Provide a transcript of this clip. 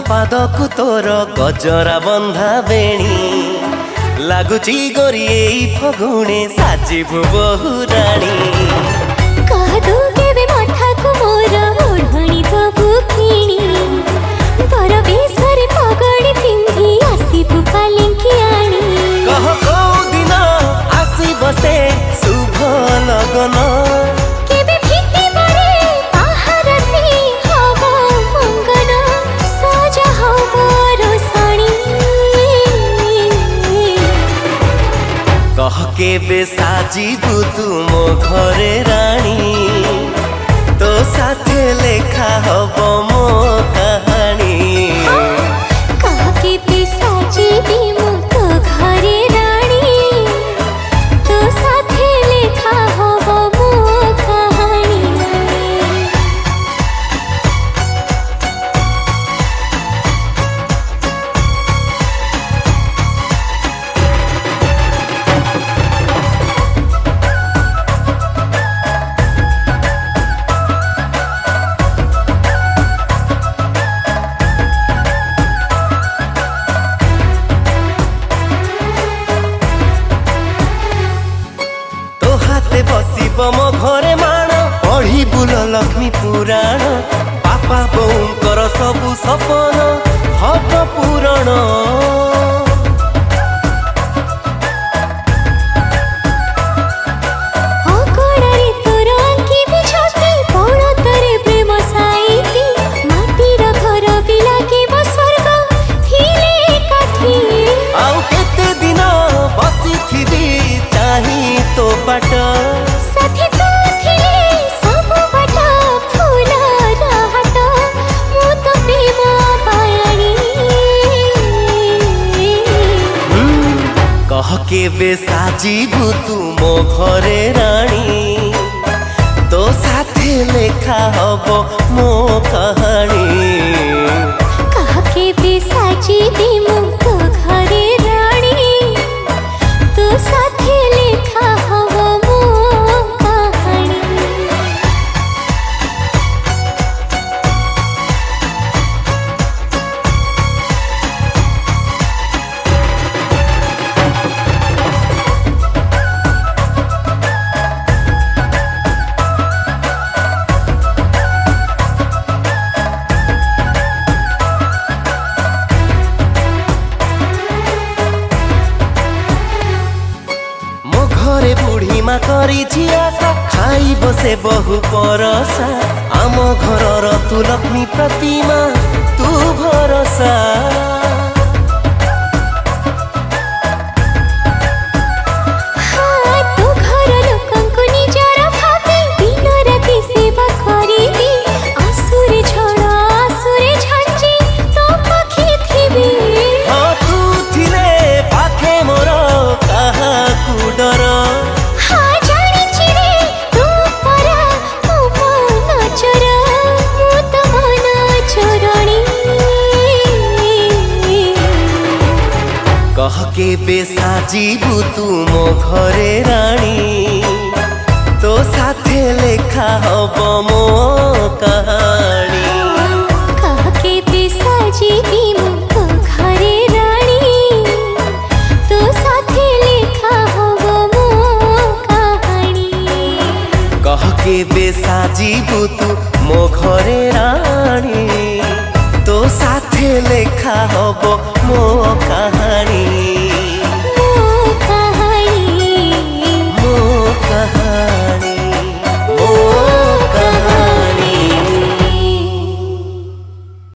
पादकु तोर गजरा बंधा बेणी लगुची गोरी एई फगुणे साजिबु बहुराणी कहदु केबे मठाकु मोर ओढ़णी दबु किणी बर बेसरे पगड़ी पिंधी आसीबु पालिंकी आणी कह को दिन आसीब से शुभ लगन केबे फिटी बरे बाहर से हबो मंगन सजा हबो रोसणी कह केबे साजिबु तुम घरे रानी तो साथे लेखा हब मो कहानी कह केबे साजिबी मु तो घरे रानी तो साथे लेखा हबो मो कहानी बसिब मो घरे माण पढ़ी बुल लक्ष्मी पुराण बापा बोऊंकर सबु सपन हब पूरण अगड़ारे तोर आंखी बिछती पौड़तरे प्रेम साईती माटीर घर भी लागिब स्वर्ग थिले एकाठी आउ केते दिन बसिथिबी चाही तो बाट साथी तो थिले सब बाट फूल हाट मु तो प्रेम पायाणी कह केबे साजिबु तुम घरे रानी तो साथे लेखा हब मो कहानी कह केबे साजिबी मु तो घरे रानी तो साथे लेखा हबो मो कहानी घरे बुढ़ी मा करी आशा खाइब से बहु परसा आम घर तू लक्ष्मी प्रतिमा तू भरसा हाँ तू घर लोकंकु निजर भाबी दिन राति सेवा करिबी आसुरे झड़ आसुरे झांची तो पाखी थिबी हाँ तू थिले पाखे मोर कहा कु डर हाँ जानिछि रे तू परा मो मन चोर मु तो मन चोरणी कह केबे साजिबु तुम घरे रानी तो साथे लेखा हब मो कहानी कह केबे साजिबी मु तो घरे रानी तो साथे लेखा हबो मो कहानी कह केबे साजिबु तू मो घरे रानी तो साथे लेखा हब मो कहानी।